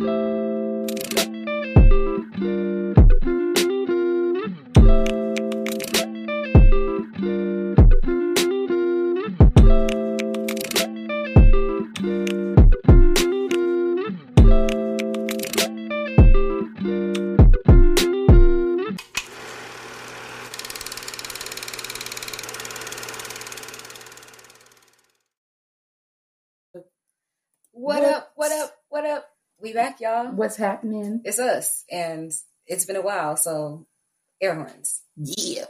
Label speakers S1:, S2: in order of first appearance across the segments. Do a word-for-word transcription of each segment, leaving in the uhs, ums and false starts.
S1: What up, what up, what up? We back, y'all.
S2: What's happening?
S1: It's us, and it's been a while, so air horns.
S2: Yeah.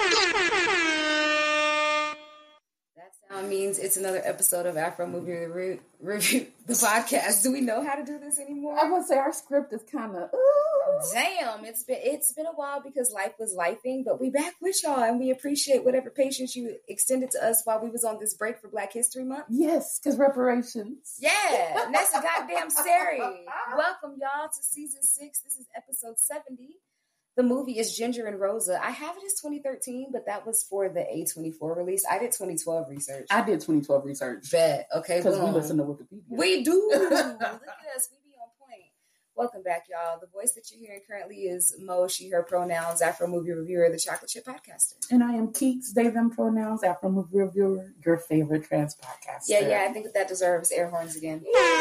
S1: That sound means it's another episode of Afro Movie Re- Review, the podcast. Do we know how to do this anymore?
S2: I would say our script is kind of,
S1: damn, it's been it's been a while because life was lifing, but we back with y'all, and we appreciate whatever patience you extended to us while we was on this break for Black History Month.
S2: Yes, because reparations.
S1: Yeah, and that's a goddamn Sari. Welcome, y'all, to season six. This is episode seventy. The movie is Ginger and Rosa. I have it as twenty thirteen, but that was for the A twenty-four release. I did twenty twelve research.
S2: I did twenty twelve research.
S1: Bet. Okay,
S2: because we listen to Wikipedia.
S1: We do. Look at us. We be on point. Welcome back, y'all. The voice that you're hearing currently is Mo, she, her pronouns, Afro Movie Reviewer, the Chocolate Chip Podcaster.
S2: And I am Keeks, they, them pronouns, Afro Movie Reviewer, your favorite trans podcaster.
S1: Yeah, yeah, I think that, that deserves air horns again.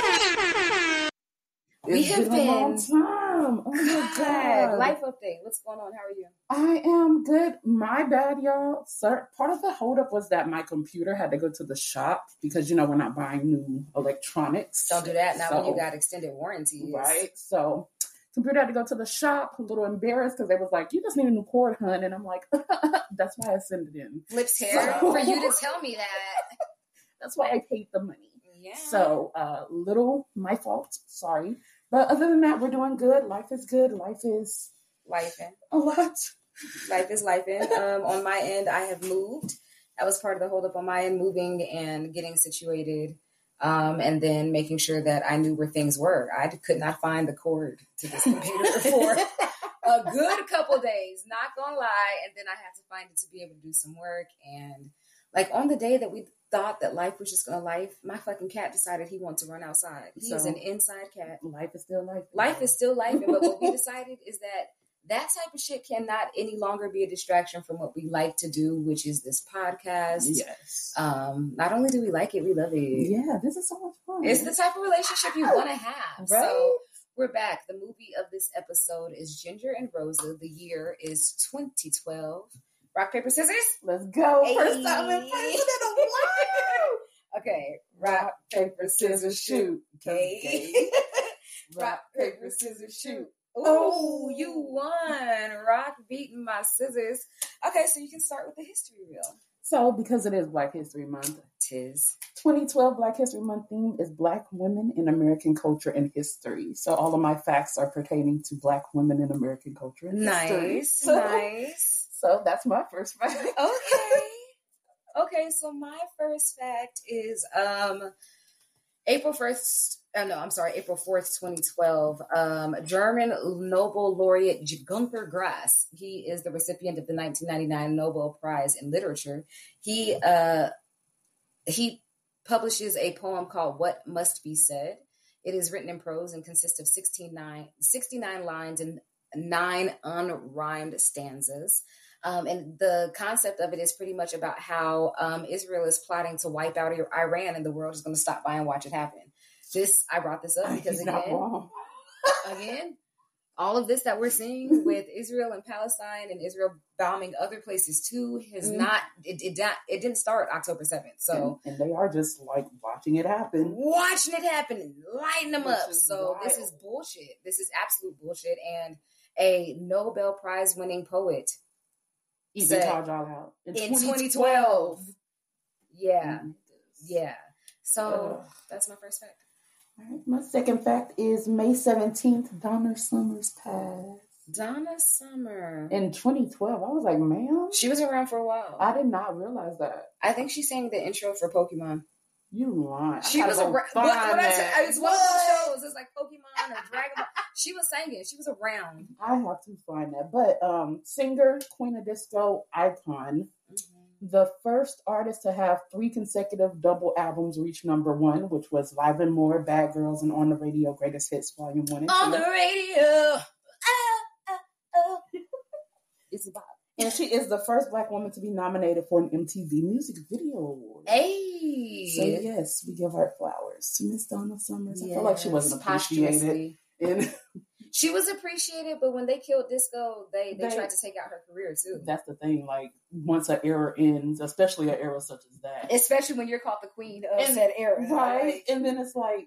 S1: We
S2: It's
S1: have
S2: been,
S1: been
S2: a long time. Oh my God.
S1: Life update. What's going on? How are you?
S2: I am good. My bad, y'all. Sir, part of the holdup was that my computer had to go to the shop because, you know, we're not buying new electronics.
S1: Don't do that now
S2: so,
S1: when you got extended warranties.
S2: Right. So, computer had to go to the shop. A little embarrassed because they was like, you just need a new cord, hun. And I'm like, that's why I sent it in.
S1: Flips hair
S2: So,
S1: for you to tell me that.
S2: That's why I paid the money.
S1: Yeah.
S2: So, uh, little, my fault. Sorry. But other than that, we're doing good. Life is good. Life is
S1: lifing.
S2: A lot.
S1: Life is lifing. Um, on my end, I have moved. That was part of the holdup on my end, moving and getting situated, um, and then making sure that I knew where things were. I could not find the cord to this computer for a good couple days. Not gonna lie. And then I had to find it to be able to do some work. And like on the day that we thought that life was just gonna life, my fucking cat decided he wanted to run outside. He so, is an inside cat.
S2: Life is still life.
S1: Life is still life. But what we decided is that that type of shit cannot any longer be a distraction from what we like to do, which is this podcast.
S2: Yes.
S1: Um, not only do we like it, we love it.
S2: Yeah, this is so much fun.
S1: It's the type of relationship you want to have.
S2: Right?
S1: So we're back. The movie of this episode is Ginger and Rosa. The year is twenty twelve. Rock, paper, scissors.
S2: Let's go.
S1: Hey.
S2: First time in person in a while.
S1: Okay. Rock, paper, scissors, shoot. Okay. Rock, paper, scissors, shoot. Ooh, oh, you won. Rock beating my scissors. Okay, so you can start with the history reel.
S2: So, because it is Black History Month,
S1: tis
S2: twenty twelve Black History Month theme is Black women in American culture and history. So, all of my facts are pertaining to Black women in American culture and
S1: nice,
S2: history.
S1: Nice,
S2: so,
S1: nice.
S2: So that's my first fact.
S1: Okay. Okay, so my first fact is um, April first, uh, no, I'm sorry, April fourth, twenty twelve, um, German Nobel laureate Günter Grass. He is the recipient of the nineteen ninety-nine Nobel Prize in Literature. He uh, he publishes a poem called What Must Be Said. It is written in prose and consists of sixty-nine, sixty-nine lines and nine unrhymed stanzas. Um, and the concept of it is pretty much about how um, Israel is plotting to wipe out Iran and the world is going to stop by and watch it happen. This, I brought this up because again, again, all of this that we're seeing with Israel and Palestine and Israel bombing other places too has mm-hmm. not, it, it, it didn't start October seventh. So,
S2: and, and they are just like watching it happen.
S1: Watching it happen and lighting them
S2: Which
S1: up. So
S2: wild.
S1: This is bullshit. This is absolute bullshit. And a Nobel Prize winning poet
S2: even called y'all out
S1: in, in twenty twelve. Yeah. Mm-hmm. Yeah. So Ugh. That's my first fact.
S2: All right. My second fact is May seventeenth, Donna Summer's passed.
S1: Donna Summer.
S2: In twenty twelve. I was like, ma'am?
S1: She was around for a while.
S2: I did not realize that.
S1: I think she sang the intro for Pokemon.
S2: You lying.
S1: She was around. What, what I said, it's one of those shows. It's like Pokemon or Dragon Ball. She was singing. She was around.
S2: I have to find that. But um, singer, Queen of Disco, icon, mm-hmm. the first artist to have three consecutive double albums reach number one, which was Live and More, Bad Girls, and On the Radio, Greatest Hits, Volume one and two.
S1: On the radio. Oh, oh, oh. It's about.
S2: And she is the first Black woman to be nominated for an M T V Music Video Award.
S1: Hey.
S2: So yes, we give our flowers to Miss Donna Summers. Yes. I feel like she wasn't appreciated. And
S1: she was appreciated, but when they killed disco, they, they, they tried to take out her career too.
S2: That's the thing. Like once an era ends, especially an era such as that,
S1: especially when you're called the queen of and, said era,
S2: right? Like, and then it's like,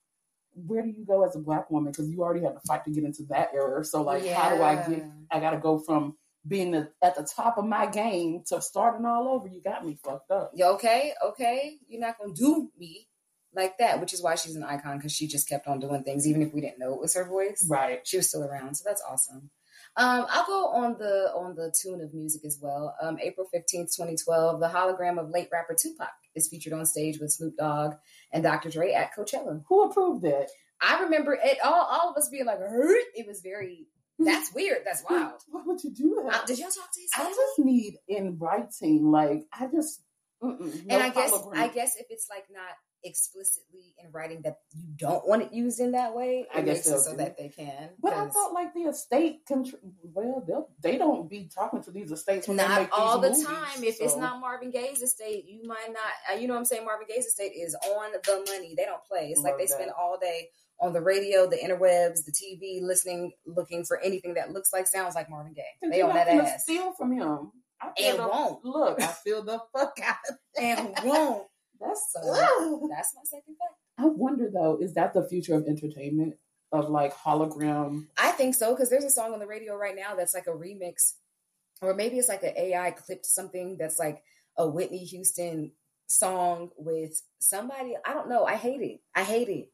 S2: where do you go as a Black woman? Because you already had to fight to get into that era. So like, yeah. how do I get? I got to go from being the, at the top of my game to starting all over. You got me fucked up.
S1: You okay? Okay, you're not gonna do me like that, which is why she's an icon, because she just kept on doing things even if we didn't know it was her voice.
S2: Right,
S1: she was still around, so that's awesome. Um, I'll go on the on the tune of music as well. Um, April fifteenth, twenty twelve, the hologram of late rapper Tupac is featured on stage with Snoop Dogg and Doctor Dre at Coachella.
S2: Who approved that?
S1: I remember it all. All of us being like, "Hurt." It was very. That's weird. That's wild.
S2: Why would you do that?
S1: Uh, did y'all talk to his
S2: family? I just need in writing. Like I just. No
S1: and I guess hologram. I guess if it's like not explicitly in writing that you don't want it used in that way,
S2: I guess so,
S1: so that they can.
S2: But I thought like the estate control. Well, they don't be talking to these estates when
S1: not
S2: they make
S1: all
S2: these
S1: the
S2: movies,
S1: time. If
S2: so.
S1: It's not Marvin Gaye's estate, you might not. Uh, you know what I'm saying? Marvin Gaye's estate is on the money. They don't play. It's
S2: Love
S1: like they
S2: that.
S1: spend all day on the radio, the interwebs, the T V, listening, looking for anything that looks like, sounds like Marvin Gaye.
S2: And
S1: they on that ass.
S2: Steal from him. I feel
S1: and
S2: the,
S1: won't
S2: look. I feel the fuck out of that.
S1: And won't.
S2: That's
S1: so. That's my second fact.
S2: I wonder though, is that the future of entertainment? Of like hologram?
S1: I think so, because there's a song on the radio right now that's like a remix, or maybe it's like an A I clipped something that's like a Whitney Houston song with somebody. I don't know. I hate it. I hate it.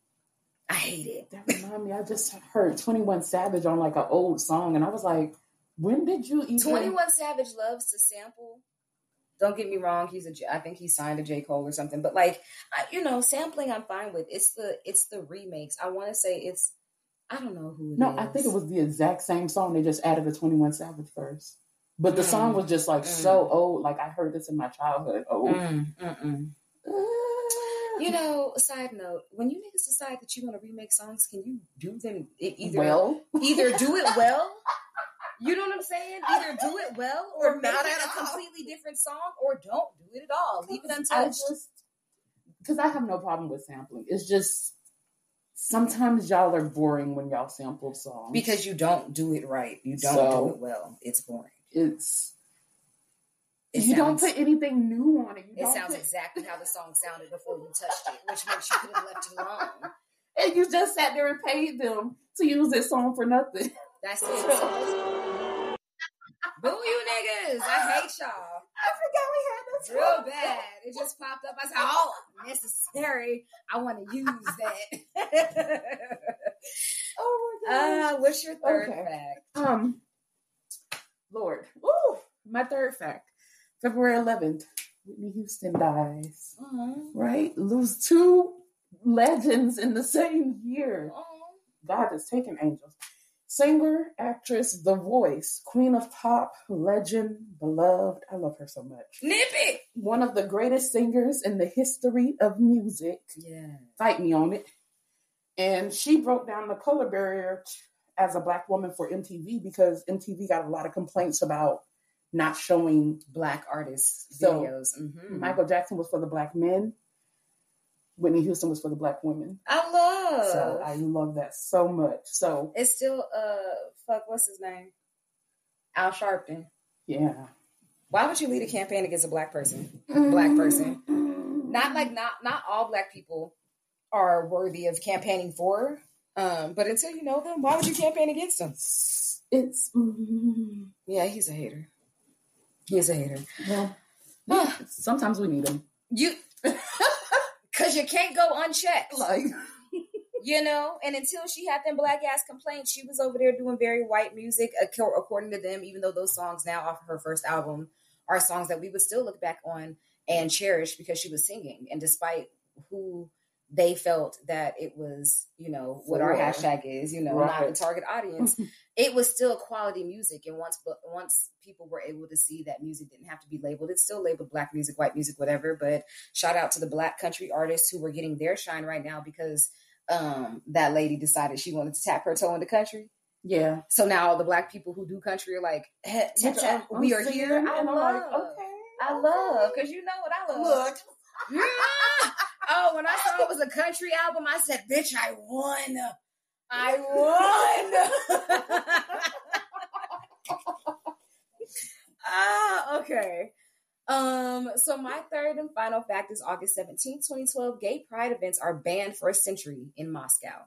S1: I hate it.
S2: That reminds me, I just heard twenty-one Savage on like an old song, and I was like, when did you even...
S1: twenty-one Savage loves to sample. Don't get me wrong. He's a, I think he signed to J. Cole or something, but like, I, you know, sampling I'm fine with. It's the, it's the remakes. I want to say it's, I don't know who it
S2: no,
S1: is.
S2: I think it was the exact same song. They just added a twenty-one Savage verse. But the mm. song was just like mm. so old. Like I heard this in my childhood. Oh,
S1: mm. uh, you know. Side note: when you niggas decide that you want to remake songs, can you do them either
S2: well?
S1: Either do it well. You know what I'm saying? Either do it well, or, or make it a completely different song, or don't do it at all. Leave it untouched.
S2: Because I, I have no problem with sampling. It's just sometimes y'all are boring when y'all sample songs
S1: because you don't do it right. You don't so, do it well. It's boring.
S2: It's
S1: it
S2: you
S1: sounds,
S2: don't put anything new on it. You
S1: it
S2: don't
S1: sounds
S2: put,
S1: exactly how the song sounded before you touched it, which makes you could have left it alone.
S2: And you just sat there and paid them to use this song for nothing.
S1: That's it. Boo you niggas. I hate y'all.
S2: I forgot we had this.
S1: Real bad. It just popped up. I said, oh, necessary. I want to use that.
S2: Oh my god.
S1: Uh, what's your third
S2: okay.
S1: fact?
S2: Um, Lord. Ooh, my third fact. February eleventh, Whitney Houston dies.
S1: Uh-huh.
S2: Right? Lose two legends in the same year.
S1: Uh-huh.
S2: God has taken angels. Singer, actress, The Voice, queen of pop, legend, beloved. I love her so much.
S1: Nip it!
S2: One of the greatest singers in the history of music.
S1: Yeah.
S2: Fight me on it. And she broke down the color barrier as a Black woman for M T V because M T V got a lot of complaints about not showing
S1: Black artists'
S2: so
S1: videos. Mm-hmm.
S2: Michael Jackson was for the Black men. Whitney Houston was for the Black women.
S1: I love.
S2: So I love that so much. So
S1: it's still uh fuck what's his name? Al Sharpton.
S2: Yeah.
S1: Why would you lead a campaign against a black person? Black person. Not like not not all Black people are worthy of campaigning for. Um, but until you know them, why would you campaign against them?
S2: It's mm,
S1: yeah, he's a hater. He's a hater.
S2: Well, yeah, sometimes we need him.
S1: You Because you can't go unchecked.
S2: Like,
S1: you know, and until she had them black ass complaints, she was over there doing very white music, according to them, even though those songs now off of her first album are songs that we would still look back on and cherish because she was singing. And despite who they felt that it was, you know, what
S2: For,
S1: our hashtag is, you know,
S2: right.
S1: not the target audience. It was still quality music. And once once people were able to see that music didn't have to be labeled, it's still labeled Black music, white music, whatever. But shout out to the Black country artists who were getting their shine right now because um, that lady decided she wanted to tap her toe in the country.
S2: Yeah.
S1: So now all the Black people who do country are like, hey, tap, tap,
S2: I'm
S1: we are
S2: singing,
S1: here. I
S2: and
S1: love.
S2: I'm like, okay.
S1: I
S2: okay.
S1: love, because you know what I love.
S2: Look.
S1: Yeah. Oh, when I saw it was a country album, I said, bitch, I won. I won. Ah, okay. Um, so my third and final fact is August seventeenth, twenty twelve, gay pride events are banned for a century in Moscow.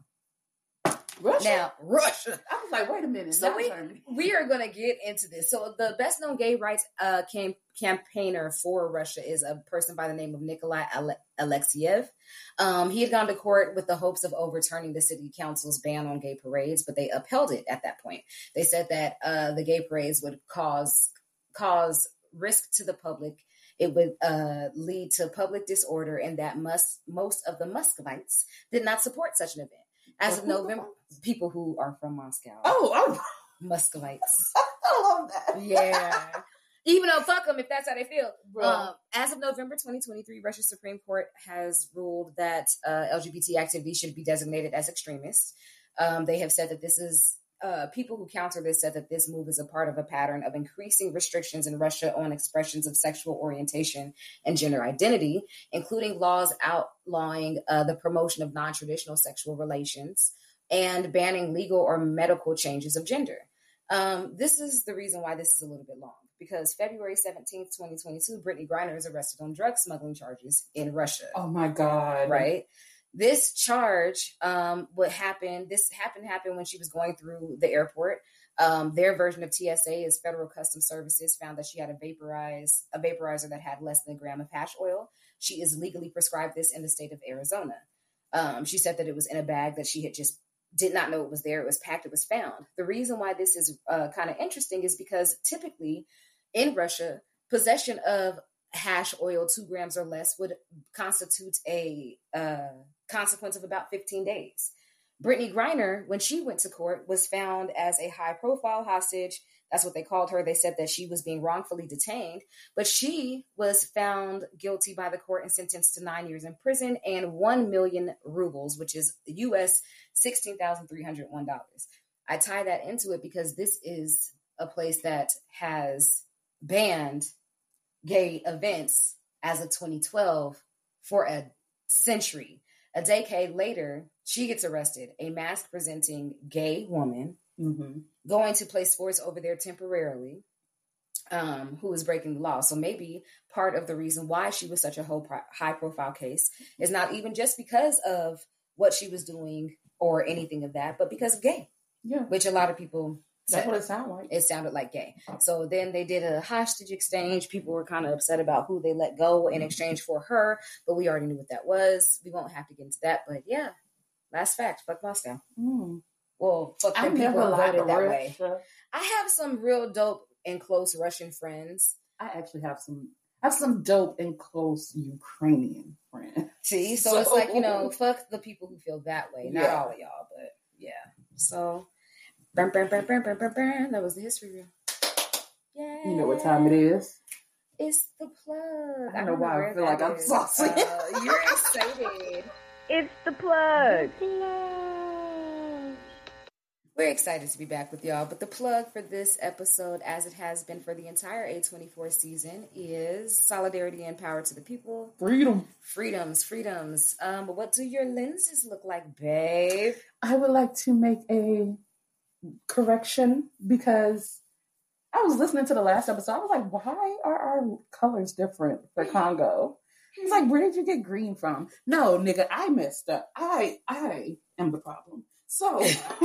S2: Russia?
S1: Now, Russia.
S2: I was like, wait a minute.
S1: So we, we are going to get into this. So the best known gay rights uh, cam- campaigner for Russia is a person by the name of Nikolai Ale- Alexiev. Um, he had gone to court with the hopes of overturning the city council's ban on gay parades, but they upheld it at that point. They said that uh, the gay parades would cause cause risk to the public. It would uh, lead to public disorder, and that must, most of the Muscovites did not support such an event. As of November, people who are from Moscow.
S2: Oh, oh.
S1: Muscovites.
S2: I love that.
S1: Yeah. Even though, fuck them if that's how they feel. Um, as of November twenty twenty-three, Russia's Supreme Court has ruled that uh, L G B T activity should be designated as extremist. Um, they have said that this is, uh, people who counter this said that this move is a part of a pattern of increasing restrictions in Russia on expressions of sexual orientation and gender identity, including laws outlawing uh, the promotion of non-traditional sexual relations and banning legal or medical changes of gender. Um, this is the reason why this is a little bit long, because February seventeenth, twenty twenty-two, Brittany Griner is arrested on drug smuggling charges in Russia.
S2: Oh my God.
S1: Right? This charge, um, what happened, this happened happened when she was going through the airport. Um, their version of T S A is Federal Customs Services found that she had a vaporize, a vaporizer that had less than a gram of hash oil. She is legally prescribed this in the state of Arizona. Um, she said that it was in a bag that she had just did not know it was there. It was packed. It was found. The reason why this is uh, kind of interesting is because typically in Russia, possession of hash oil, two grams or less, would constitute a uh, consequence of about fifteen days. Brittany Griner, when she went to court, was found as a high-profile hostage. That's what they called her. They said that she was being wrongfully detained, but she was found guilty by the court and sentenced to nine years in prison and one million rubles, which is U S sixteen thousand three hundred one dollars. I tie that into it because this is a place that has banned gay events as of twenty twelve for a century. A decade later, she gets arrested, a mask-presenting gay woman mm-hmm. going to play sports over there temporarily, um, who is breaking the law. So maybe part of the reason why she was such a high-profile case is not even just because of what she was doing or anything of that, but because of gay,
S2: yeah,
S1: which a lot of people
S2: That's what it sounded like.
S1: It sounded like gay. So then they did a hostage exchange. People were kind of upset about who they let go in exchange for her, but we already knew what that was. We won't have to get into that, but yeah, last fact, fuck Moscow. Mm. Well, fuck them people who voted that way. I have some real dope and close Russian friends.
S2: I actually have some, I have some dope and close Ukrainian friends.
S1: See, so, so it's like, you know, fuck the people who feel that way. Not yeah. all of y'all, but yeah. So... Burn, burn, burn, burn, burn, burn, burn. That was the history reel. Yeah.
S2: You know what time it is?
S1: It's the plug.
S2: I don't know why I feel like I'm saucy.
S1: Uh, you're excited.
S3: It's the plug.
S1: The plug. We're excited to be back with y'all, but the plug for this episode, as it has been for the entire A twenty-four season, is solidarity and power to the people.
S2: Freedom.
S1: Freedoms, freedoms. Um, but what do your lenses look like, babe?
S2: I would like to make a correction because I was listening to the last episode. I was like, why are our colors different for Congo? He's like, where did you get green from? No, nigga, I messed up. I I am the problem. So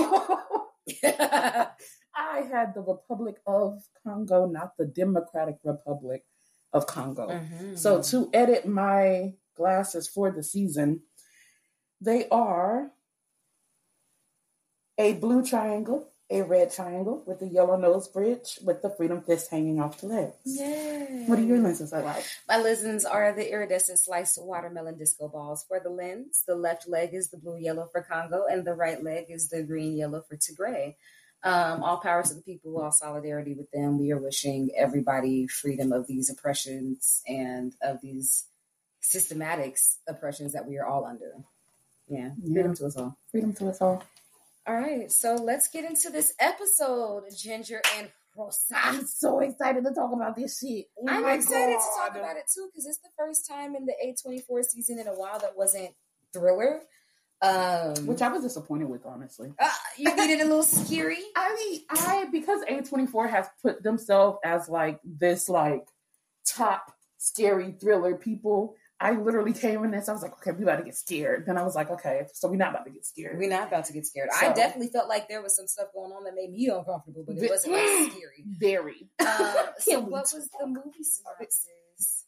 S2: I had the Republic of Congo, not the Democratic Republic of Congo. Mm-hmm. So to edit my glasses for the season, they are a blue triangle, a red triangle with the yellow nose bridge with the freedom fist hanging off the legs.
S1: Yeah.
S2: What are your lenses like?
S1: My lenses are the iridescent sliced watermelon disco balls for the lens. The left leg is the blue yellow for Congo, and the right leg is the green yellow for Tigray. Um, all power to the people, all solidarity with them. We are wishing everybody freedom of these oppressions and of these systematic oppressions that we are all under. Yeah,
S2: yeah.
S1: Freedom to us all.
S2: Freedom to us all.
S1: All right, so let's get into this episode, Ginger and Rosa.
S2: I'm so excited to talk about this shit.
S1: Oh I'm excited God. to talk about it too, because it's the first time in the A twenty-four season in a while that wasn't thriller. Um,
S2: Which I was disappointed with, honestly.
S1: Uh, you needed a little scary?
S2: I mean, I because A twenty-four has put themselves as like this like top scary thriller people. I literally came in this. I was like, okay, we about to get scared. Then I was like, okay, so we're not about to get scared.
S1: We're not about to get scared. So, I definitely felt like there was some stuff going on that made me uncomfortable, but it wasn't like scary.
S2: Very.
S1: Um, so what was the movie synopsis?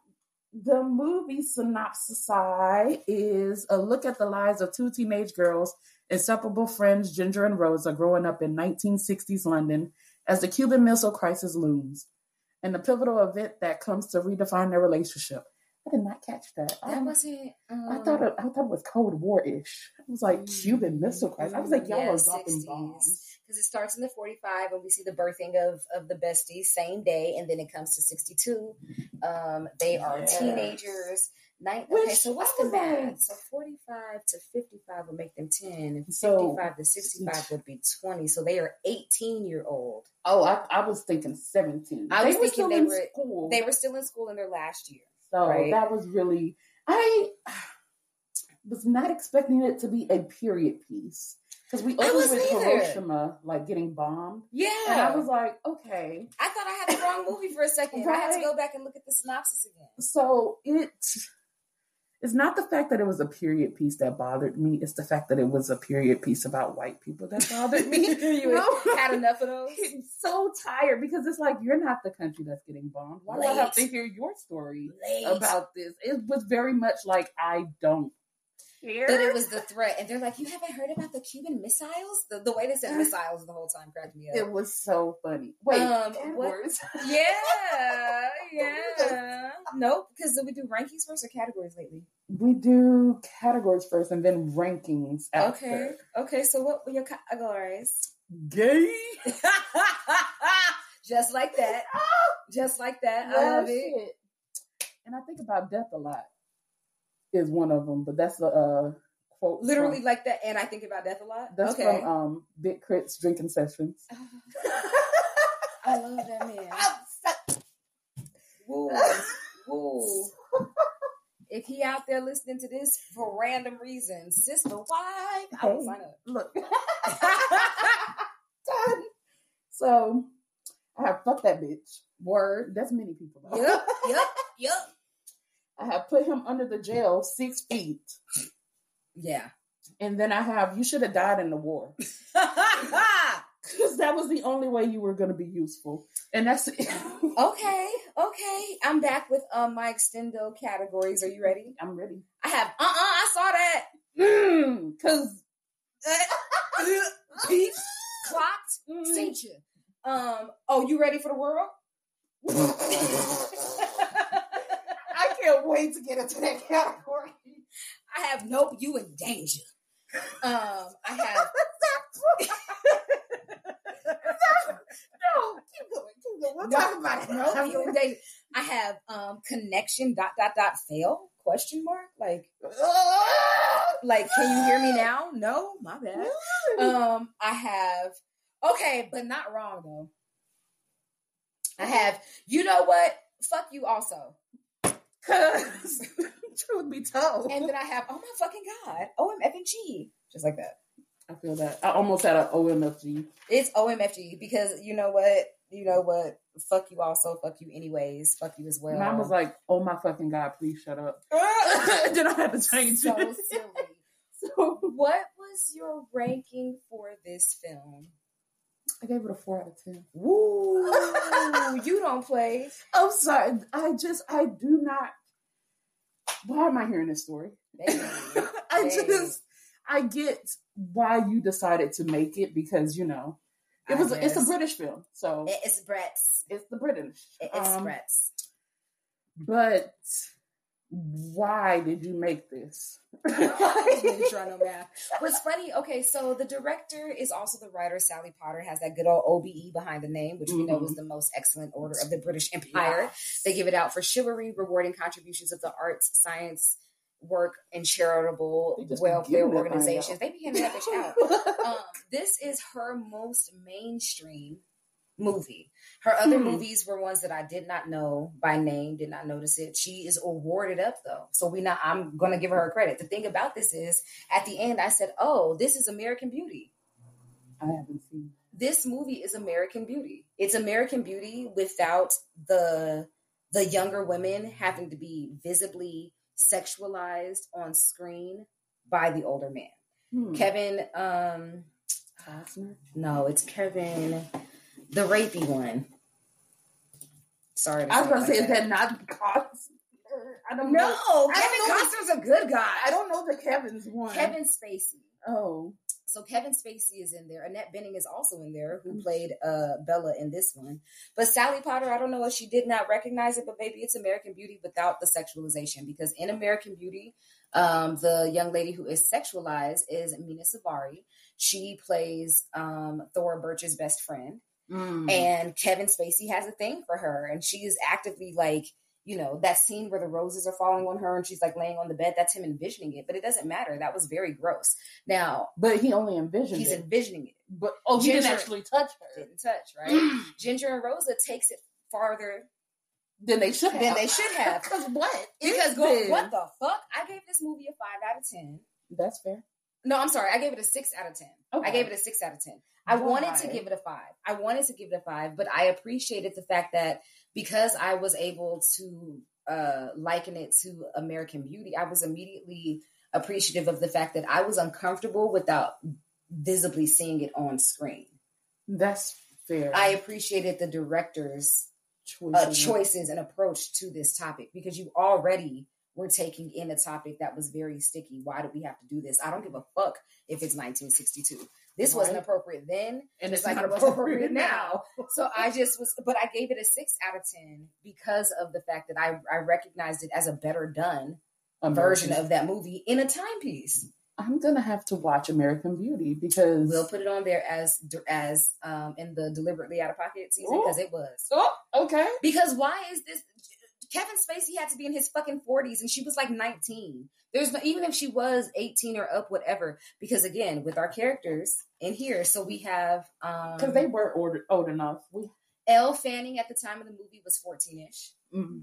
S2: The movie synopsis side is a look at the lives of two teenage girls, inseparable friends Ginger and Rosa, growing up in nineteen sixties London as the Cuban Missile Crisis looms, and the pivotal event that comes to redefine their relationship. I did not catch that.
S1: That wasn't. Um,
S2: I thought it, I thought it was Cold War-ish. It was like mm, Cuban Missile Crisis. I was like, y'all
S1: yeah,
S2: are dropping bombs.
S1: Because it starts in the forty-five, and we see the birthing of of the besties same day, and then it comes to sixty-two. Um, they are yes. teenagers. Nine, okay, so what's the math? So forty-five to fifty-five would make them ten, and so, fifty-five to sixty-five would be twenty. So they are eighteen year old.
S2: Oh, I, I was thinking seventeen.
S1: I
S2: they
S1: was
S2: were
S1: thinking
S2: still
S1: they
S2: in
S1: were
S2: school.
S1: They were still in school in their last year.
S2: So
S1: right?
S2: that was really, I was not expecting it to be a period piece. Because we opened with Hiroshima, like, getting bombed.
S1: Yeah.
S2: And I was like, okay.
S1: I thought I had the wrong movie for a second. Right? I had to go back and look at the synopsis again.
S2: So it, it's not the fact that it was a period piece that bothered me. It's the fact that it was a period piece about white people that bothered me.
S1: You no. had enough of those?
S2: I'm so tired because it's like, you're not the country that's getting bombed. Why Late. do I have to hear your story Late. about this? It was very much like, I don't care.
S1: But it was the threat. And they're like, you haven't heard about the Cuban missiles? The, the way they said missiles the whole time cracked me up.
S2: It was so funny. Wait,
S1: um, what? Yeah, yeah. Nope, because we do rankings first or categories lately?
S2: We do categories first and then rankings after.
S1: Okay, okay. So what were your categories?
S2: Gay.
S1: Just like that. Just like that. I love it.
S2: And I think about death a lot. Is one of them, but that's the uh, quote.
S1: Literally
S2: from,
S1: like that, and I think about death a lot.
S2: That's
S1: okay.
S2: from um, Big Crit's Drinking Sessions.
S1: I love that man. Woo, woo. If he out there listening to this for random reasons, sister, why?
S2: Hey,
S1: I will sign up.
S2: Look. So I have fucked that bitch. Word. That's many people. Though.
S1: Yep, yep, yep.
S2: I have put him under the jail six feet.
S1: Yeah.
S2: And then I have, you should have died in the war. Because that was the only way you were going to be useful. And that's it.
S1: Okay, okay. I'm back with um my extendo categories. Are you ready?
S2: I'm ready.
S1: I have, uh-uh, I saw that.
S2: Because
S1: beef clocked, mm. Saint you. Um, oh, you ready for the world?
S2: I can't wait to get into that category.
S1: I have nope, you in danger. Um, I have
S2: no, keep going, keep going. We'll no, talk about it.
S1: Nope, you in danger. I have um connection dot dot dot fail question mark like like can you hear me now? No, my bad. Um, I have okay, but not wrong though. I have you know what? Fuck you also.
S2: Cause truth be told.
S1: And then I have, oh my fucking God, O M F G. Just like that.
S2: I feel that. I almost had an O M F G.
S1: It's O M F G because you know what? You know what? Fuck you also, fuck you anyways, fuck you as well.
S2: Mine was like, oh my fucking God, please shut up. Then I had to change
S1: so
S2: it.
S1: So silly. So what was your ranking for this film?
S2: I gave it a four out of ten.
S1: Woo! You don't play.
S2: I'm sorry. I just, I do not. Why am I hearing this story?
S1: Baby,
S2: I
S1: baby.
S2: just, I get why you decided to make it because, you know, It was. It's a British film, so
S1: it's Brits.
S2: It's the British.
S1: It's
S2: um,
S1: Brits.
S2: But why did you make this?
S1: What's funny? Okay, so the director is also the writer. Sally Potter has that good old O B E behind the name, which mm-hmm. we know is the most excellent order of the British Empire. Yeah. They give it out for chivalry, rewarding contributions of the arts, science, work, and charitable welfare organizations. They be handing that bitch out. um, this is her most mainstream movie. Her other mm-hmm. movies were ones that I did not know by name, did not notice it. She is awarded up though. So we not I'm gonna give her credit. The thing about this is at the end I said, oh, this is American Beauty.
S2: I haven't seen it.
S1: This movie is American Beauty. It's American Beauty without the the younger women having to be visibly sexualized on screen by the older man. Hmm. Kevin um
S2: Costner?
S1: No, it's Kevin the rapey one. Sorry.
S2: I was going to say, is that not Costner? I don't
S1: no,
S2: know.
S1: No, Kevin Costner's a good guy.
S2: I don't know the Kevin's one.
S1: Kevin Spacey.
S2: Oh.
S1: So Kevin Spacey is in there. Annette Bening is also in there, who played uh, Bella in this one. But Sally Potter, I don't know if she did not recognize it, but maybe it's American Beauty without the sexualization. Because in American Beauty, um, the young lady who is sexualized is Mina Savari. She plays um, Thora Birch's best friend. Mm. And Kevin Spacey has a thing for her, and she is actively like, you know, that scene where the roses are falling on her and she's like laying on the bed. That's him envisioning it, but it doesn't matter. That was very gross. Now,
S2: but he only envisioned
S1: he's
S2: it.
S1: envisioning it.
S2: But oh, he Ginger didn't actually touch her.
S1: Didn't touch, right? Ginger and Rosa takes it farther
S2: than they should have.
S1: Than they should have.
S2: Because what?
S1: Because go, what the fuck? I gave this movie a five out of ten.
S2: That's fair.
S1: No, I'm sorry. I gave it a six out of ten. Okay. I gave it a six out of ten. I Why? wanted to give it a five. I wanted to give it a five, but I appreciated the fact that because I was able to uh, liken it to American Beauty, I was immediately appreciative of the fact that I was uncomfortable without visibly seeing it on screen.
S2: That's fair.
S1: I appreciated the director's choices, uh, choices and approach to this topic because you already were taking in a topic that was very sticky. Why do we have to do this? I don't give a fuck if it's nineteen sixty-two. This right. wasn't appropriate then, and it's like appropriate, appropriate now. So I just was, but I gave it a six out of ten because of the fact that I, I recognized it as a better done American. version of that movie in a timepiece.
S2: I'm gonna have to watch American Beauty because
S1: we'll put it on there as as um in the deliberately out of pocket season because it was.
S2: Oh, okay.
S1: Because why is this? Kevin Spacey had to be in his fucking forties and she was like nineteen. There's no, even if she was eighteen or up, whatever, because again, with our characters in here, so we have, um,
S2: because they were old, old enough. We,
S1: Elle Fanning at the time of the movie was fourteen ish.
S2: Mm.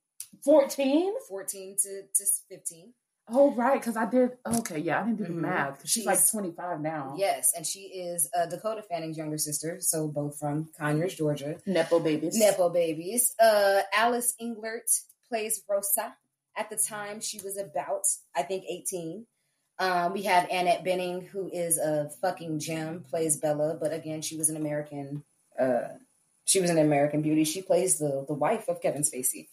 S2: fourteen?
S1: fourteen to, to fifteen.
S2: Oh, right. Because I did. Okay. Yeah. I didn't do the mm-hmm. math. She's, She's like twenty-five now.
S1: Yes. And she is uh, Dakota Fanning's younger sister. So both from Conyers, Georgia.
S2: Nepo babies.
S1: Nepo babies. Uh, Alice Englert plays Rosa. At the time, she was about, I think, eighteen. Um, we have Annette Bening, who is a fucking gem, plays Bella. But again, she was an American. Uh, she was an American Beauty. She plays the, the wife of Kevin Spacey.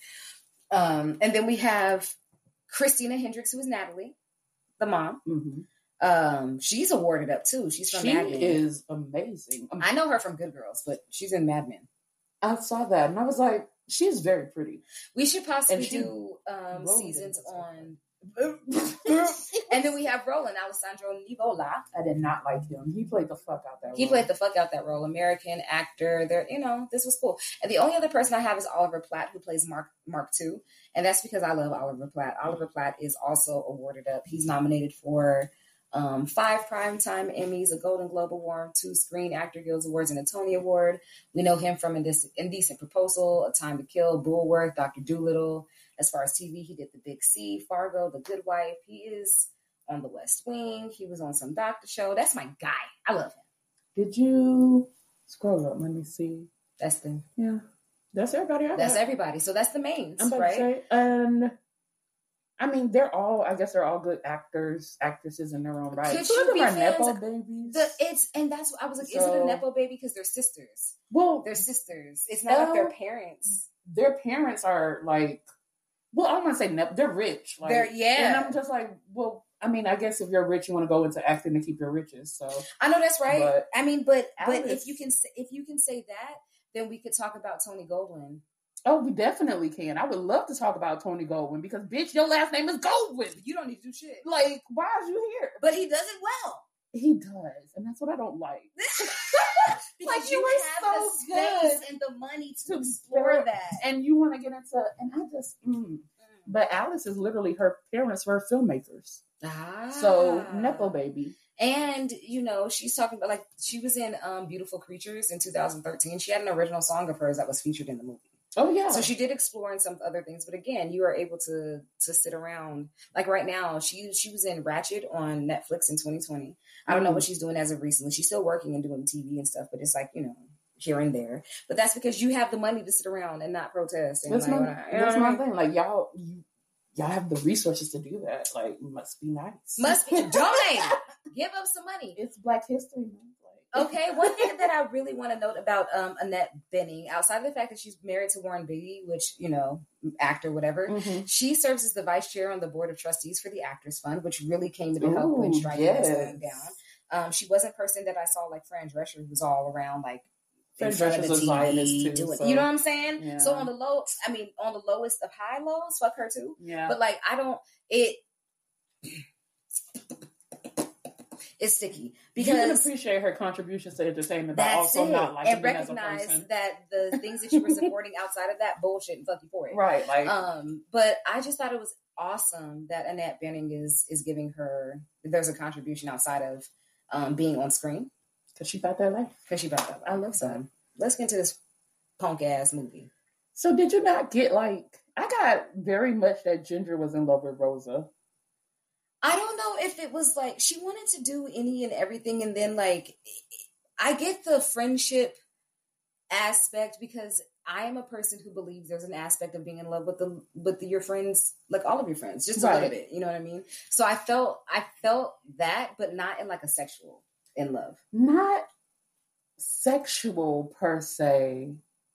S1: Um, and then we have Christina Hendricks, who is Natalie, the mom. Mm-hmm. Um, she's awarded up too. She's from
S2: she
S1: Mad Men.
S2: She is amazing.
S1: I know her from Good Girls, but she's in Mad Men.
S2: I saw that and I was like, she is very pretty.
S1: We should possibly do um, seasons on. And then we have Roland Alessandro Nivola.
S2: I did not like him. He played the fuck out that role.
S1: He played the fuck out that role. American actor. There, you know, this was cool. And the only other person I have is Oliver Platt, who plays Mark Mark two. And that's because I love Oliver Platt. Oliver Platt is also awarded up. He's nominated for um, five Primetime Emmys, a Golden Globe Award, two Screen Actor Guild Awards, and a Tony Award. We know him from Indec- Indecent Proposal, A Time to Kill, Bulworth, Doctor Dolittle. As far as T V, he did The Big C, Fargo, The Good Wife. He is on The West Wing. He was on some doctor show. That's my guy. I love him.
S2: Did you scroll up? Let me see.
S1: That's the
S2: yeah. That's everybody.
S1: That's got. everybody. So that's the mains,
S2: I'm about
S1: right?
S2: To say, and I mean, they're all. I guess they're all good actors, actresses in their own right.
S1: Could you be fans?
S2: Nepo babies.
S1: The, it's and that's what I was like. So, is it a Nepo baby because they're sisters?
S2: Well,
S1: they're sisters. It's not uh, like their parents.
S2: Their parents are like. Well, I'm gonna say Nepo. They're rich. Like,
S1: they're yeah.
S2: And I'm just like, well, I mean, I guess if you're rich, you want to go into acting to keep your riches. So
S1: I know that's right.
S2: But
S1: I mean, but
S2: Alice,
S1: but if you can if you can say that, then we could talk about Tony Goldwyn.
S2: Oh, we definitely can. I would love to talk about Tony Goldwyn because, bitch, your last name is Goldwyn.
S1: You don't need to do shit.
S2: Like, why are you here?
S1: But he does it well.
S2: He does, and that's what I don't like.
S1: Because
S2: like,
S1: you,
S2: you
S1: have
S2: so
S1: the space
S2: good
S1: and the money to,
S2: to
S1: explore
S2: explore,
S1: that,
S2: and you want to get into. And I just, mm. Mm. But Alice is literally, her parents were filmmakers,
S1: ah.
S2: so nepo baby.
S1: And you know, she's talking about like she was in um, Beautiful Creatures in two thousand thirteen. She had an original song of hers that was featured in the movie.
S2: Oh yeah.
S1: So she did explore in some other things, but again, you are able to to sit around. Like right now, she she was in Ratched on Netflix in twenty twenty. I don't know what she's doing as of recently. She's still working and doing T V and stuff, but it's like, you know, here and there. But that's because you have the money to sit around and not protest. And
S2: that's
S1: like,
S2: my,
S1: I,
S2: that's my thing. Like y'all, you, y'all have the resources to do that. Like, must be nice.
S1: Must be donate. Give up some money.
S2: It's Black History Month.
S1: Okay, one thing that I really want to note about um, Annette Bening, outside of the fact that she's married to Warren Beatty, which, you know, actor, whatever, mm-hmm. she serves as the vice chair on the board of trustees for the Actors Fund, which really came to help
S2: Ooh,
S1: when striking
S2: yes.
S1: was going down. Um, she wasn't a person that I saw like Fran Drescher, who was all around like
S2: Fran Drescher's a Zionist too,
S1: doing,
S2: so.
S1: you know what I'm saying?
S2: Yeah.
S1: So on the low, I mean, on the lowest of high lows, fuck her too.
S2: Yeah.
S1: But like, I don't, it... It's sticky because
S2: you can appreciate her contributions to entertainment, but also
S1: it.
S2: not like
S1: and recognize that the things that you were supporting outside of that bullshit and fuck you for it,
S2: right? Like,
S1: um, but I just thought it was awesome that Annette Bening is is giving her. There's a contribution outside of um, being on screen
S2: because she got that life.
S1: Because she got that life. I love that. Let's get into this punk ass movie.
S2: So, did you not get like? I got very much that Ginger was in love with Rosa.
S1: I don't know if it was like she wanted to do any and everything, and then like I get the friendship aspect because I am a person who believes there's an aspect of being in love with the with the, your friends, like all of your friends, just a
S2: right.
S1: little bit. You know what I mean? So I felt I felt that, but not in like a sexual in love,
S2: not sexual per se.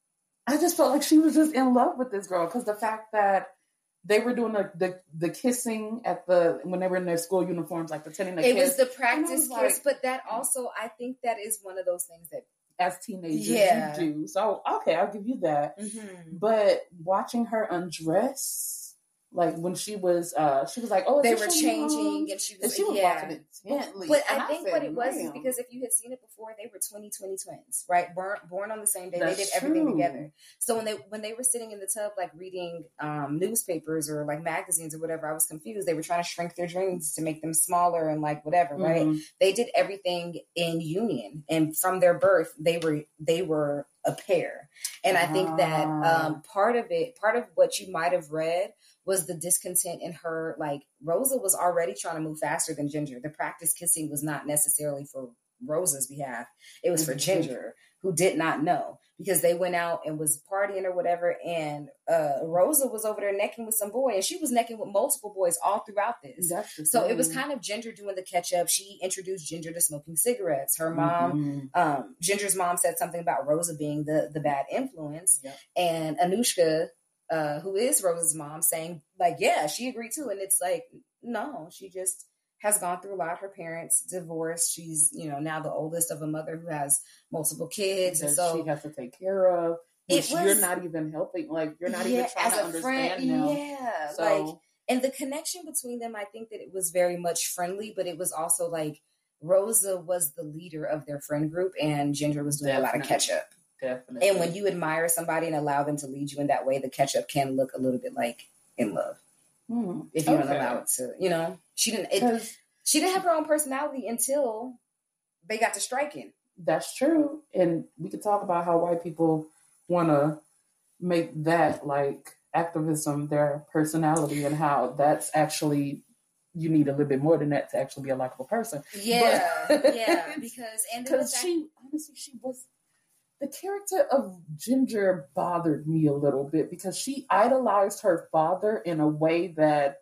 S2: I just felt like she was just in love with this girl because the fact that. They were doing the, the the kissing at the when they were in their school uniforms, like pretending to
S1: it
S2: kiss.
S1: was the practice was kiss,
S2: like,
S1: but that also I think that is one of those things that
S2: as teenagers
S1: yeah.
S2: you do. So okay, I'll give you that.
S1: Mm-hmm.
S2: But watching her undress, like when she was, uh, she was like, "Oh,
S1: they were changing," and she was,
S2: and she was
S1: yeah.
S2: watching intently.
S1: But
S2: and
S1: I think
S2: I said,
S1: what it was
S2: Damn.
S1: is because if you had seen it before, they were twenty twenty twins, right? Born born on the same day.
S2: That's
S1: they did everything
S2: true.
S1: together. So when they when they were sitting in the tub, like reading um, newspapers or like magazines or whatever, I was confused. They were trying to shrink their dreams to make them smaller and like whatever, mm-hmm. right? They did everything in union, and from their birth, they were they were a pair. And I think that um, part of it, part of what you might have read was the discontent in her. Like Rosa was already trying to move faster than Ginger. The practice kissing was not necessarily for Rosa's behalf. It was for Ginger, who did not know because they went out and was partying or whatever. And uh, Rosa was over there necking with some boy, and she was necking with multiple boys all throughout this. So it was kind of Ginger doing the catch up. She introduced Ginger to smoking cigarettes. Her mom, mm-hmm. um, Ginger's mom said something about Rosa being the, the bad influence. Yep. And Anushka, uh, who is Rosa's mom, saying like, yeah, she agreed too. And it's like, no, she just has gone through a lot. Her parents divorced. She's, you know, now the oldest of a mother who has multiple kids.
S2: That
S1: and so
S2: she has to take care of, which
S1: was,
S2: you're not even helping. Like, you're not yeah, even trying
S1: as
S2: to
S1: a
S2: understand
S1: friend,
S2: now.
S1: Yeah.
S2: So,
S1: like, and the connection between them, I think that it was very much friendly, but it was also like Rosa was the leader of their friend group and Ginger was doing
S2: Definitely.
S1: a lot of catch up.
S2: Definitely.
S1: And when you admire somebody and allow them to lead you in that way, the catch up can look a little bit like in love.
S2: Hmm.
S1: If you
S2: okay.
S1: don't allow it to, you know, she didn't, it, she didn't have her own personality until they got to striking.
S2: That's true. And we could talk about how white people want to make that like activism their personality and how that's actually, you need a little bit more than that to actually be a likable person.
S1: Yeah.
S2: But,
S1: yeah. Because, and
S2: because she, honestly, she was, the character of Ginger bothered me a little bit because she idolized her father in a way that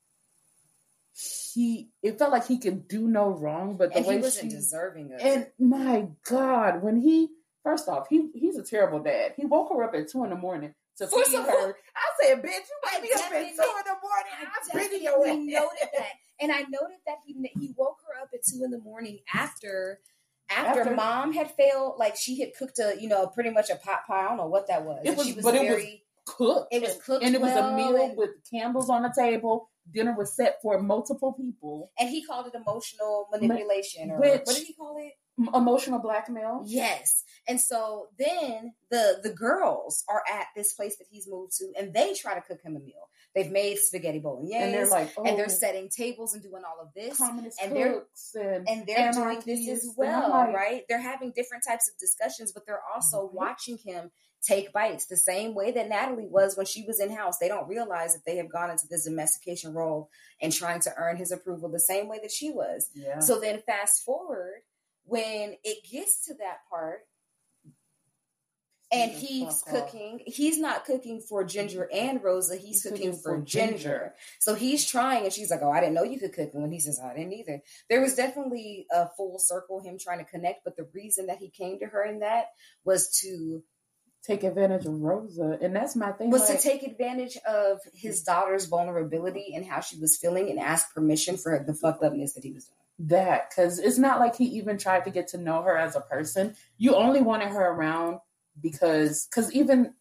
S2: he, it felt like he could do no wrong, but the
S1: and
S2: way
S1: he wasn't
S2: she,
S1: deserving of
S2: and
S1: it.
S2: My God, when he, first off, he he's a terrible dad. He woke her up at two in the morning to
S1: For
S2: feed
S1: some
S2: her.
S1: food.
S2: I said, bitch, you might
S1: I
S2: be up at two in
S1: definitely-
S2: the morning.
S1: I
S2: I'm bringing your
S1: definitely
S2: ass.
S1: noted that, and I noted that he he woke her up at two in the morning after after,
S2: After-
S1: mom had failed. Like she had cooked a you know pretty much a pot pie. I don't know what that was.
S2: It
S1: And
S2: was-
S1: she was
S2: but it was
S1: very
S2: Cooked.
S1: it was cooked
S2: and it was a
S1: well,
S2: meal
S1: and,
S2: with candles on the table. Dinner was set for multiple people.
S1: and he called it emotional manipulation, or
S2: Which-
S1: what did he call it?
S2: Emotional blackmail.
S1: Yes. And so then the the girls are at this place that he's moved to, and they try to cook him a meal. They've made spaghetti bolognese,
S2: And they're like, oh,
S1: and they're setting tables and doing all of this,
S2: communist
S1: and they're-
S2: cooks and
S1: and they're doing this
S2: anarchists.
S1: as
S2: And I'm
S1: well,
S2: like,
S1: right? They're having different types of discussions, but they're also
S2: Right.
S1: watching him take bites the same way that Natalie was when she was in house. They don't realize that they have gone into this domestication role and trying to earn his approval the same way that she was.
S2: Yeah.
S1: So then fast forward when it gets to that part and
S2: the
S1: he's
S2: fuck off.
S1: cooking, he's not cooking for Ginger and Rosa, he's,
S2: He's
S1: cooking,
S2: cooking
S1: for
S2: for
S1: Ginger.
S2: Ginger.
S1: So he's trying, and she's like, oh, I didn't know you could cook. And when he says, oh, I didn't either. There was definitely a full circle, him trying to connect, but the reason that he came to her in that was to
S2: Take advantage of Rosa. And that's my thing.
S1: was
S2: like,
S1: to take advantage of his daughter's vulnerability and how she was feeling and ask permission for the fucked upness that he was doing.
S2: that, because it's not like he even tried to get to know her as a person. You only wanted her around because, because even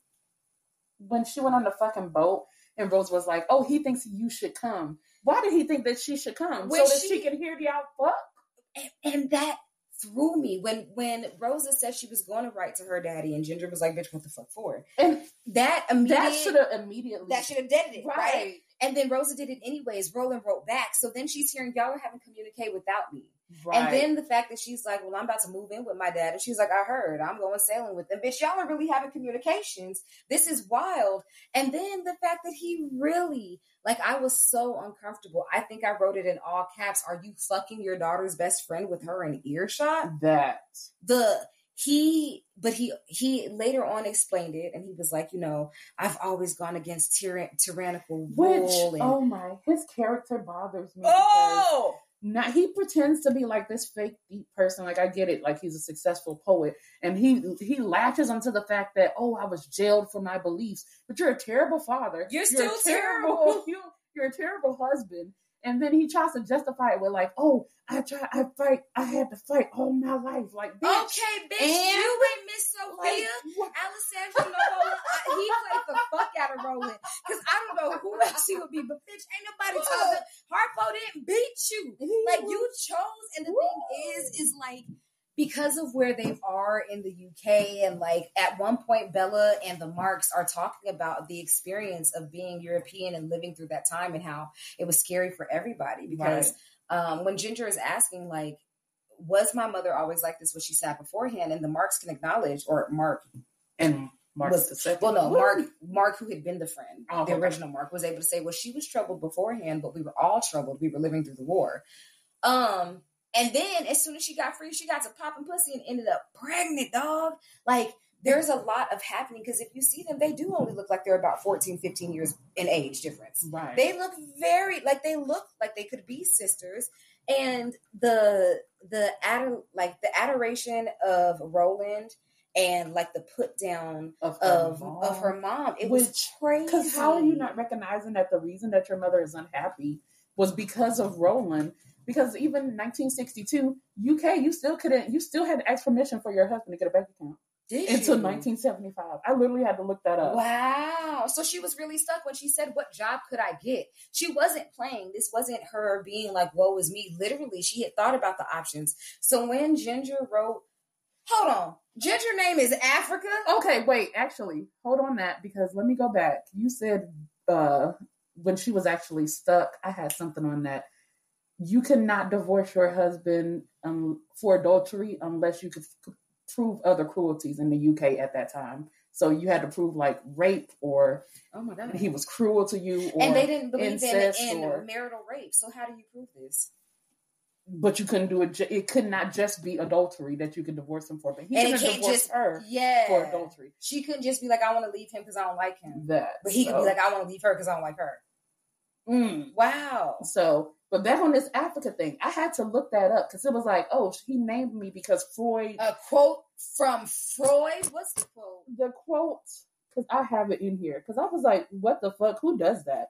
S2: when she went on the fucking boat and Rose was like, oh, he thinks you should come. Why did he think that she should come?
S1: When
S2: so that
S1: she-
S2: she can hear y'all fuck?
S1: And, and that threw me when when Rosa said she was going to write to her daddy, and Ginger was like, "Bitch, what the fuck for?"
S2: And
S1: That immediate,
S2: that should have immediately.
S1: that should have deaded it, right.
S2: right.
S1: And then Rosa did it anyways. Roland wrote back, so then she's hearing y'all are having communicate without me.
S2: Right.
S1: And then the fact that she's like, "Well, I'm about to move in with my dad," and she's like, "I heard, I'm going sailing with them." Bitch, y'all are really having communications. This is wild. And then the fact that he really, like, I was so uncomfortable. I think I wrote it in all caps. Are you fucking your daughter's best friend with her in earshot?
S2: that.
S1: The he, but he he later on explained it, and he was like, you know, I've always gone against tyran- tyrannical
S2: Which,
S1: rule. And,
S2: oh my, his character bothers me. because
S1: oh,
S2: Not, he pretends to be like this fake deep person. Like, I get it. Like, he's a successful poet. And he he latches onto the fact that, oh, I was jailed for my beliefs. But you're a terrible father.
S1: You're
S2: a
S1: still terrible.
S2: You, you're a terrible husband. And then he tries to justify it with like, oh, I try, I fight, I had to fight all my life. Like, bitch.
S1: okay, bitch,
S2: And-
S1: you ain't Miss Sophia.
S2: Like, what?
S1: Alessandra Novola, I- he played the fuck out of Roland. Because I don't know who else he would be, but bitch, ain't nobody told him Harpo didn't beat you.
S2: He
S1: Like,
S2: was-
S1: you chose, and the thing is, is like, because of where they are in the U K, and like at one point, Bella and the Marks are talking about the experience of being European and living through that time and how it was scary for everybody. Because um, when Ginger is asking, like, was my mother always like this when she sat beforehand? And the Marks can acknowledge, or Mark,
S2: And Mark
S1: was-
S2: the second.
S1: well, no,
S2: Woo!
S1: Mark, Mark, who had been the friend,
S2: Oh,
S1: the
S2: okay.
S1: original Mark, was able to say, well, she was troubled beforehand, but we were all troubled. We were living through the war. Um, and then as soon as she got free, she got to popping pussy and ended up pregnant, dog. Like, there's a lot of happening, because if you see them, they do only look like they're about fourteen, fifteen years in age difference.
S2: Right.
S1: They look very, like, they look like they could be sisters. And the, the, ador- like, the adoration of Roland and, like, the put down
S2: of her
S1: of
S2: mom.
S1: of her mom. It
S2: Which-
S1: was crazy.
S2: Because how are you not recognizing that the reason that your mother is unhappy was because of Roland? Because even in nineteen sixty-two, U K, you still couldn't, you still had to ask permission for your husband to get a bank account
S1: Did
S2: until
S1: you?
S2: nineteen seventy-five. I literally had to look that up.
S1: Wow. So she was really stuck when she said, what job could I get? She wasn't playing. This wasn't her being like, woe is me. Literally, she had thought about the options. So when Ginger wrote, hold on, Ginger name is Africa?
S2: Okay, wait, actually, hold on that, because let me go back. You said uh, when she was actually stuck, I had something on that. You cannot divorce your husband um, for adultery unless you could c- prove other cruelties in the U K at that time. So you had to prove like rape, or
S1: Oh my God.
S2: he was cruel to you, or
S1: And they didn't believe in,
S2: incest,
S1: in
S2: or-
S1: marital rape. So how do you prove this?
S2: but you couldn't do it. ju- It could not just be adultery that you could divorce him for, but he
S1: And it
S2: couldn't
S1: can't
S2: divorce
S1: just,
S2: her
S1: yeah.
S2: for adultery.
S1: She couldn't just be like, I want to leave him because I don't like him.
S2: That,
S1: But he could be
S2: so-
S1: like, I want to leave her because I don't like her. Mm, wow.
S2: So, but back on this Africa thing, I had to look that up because it was like, oh, he named me because Freud.
S1: A quote from Freud. What's the quote?
S2: The quote because I have it in here. Because I was like, what the fuck? Who does that?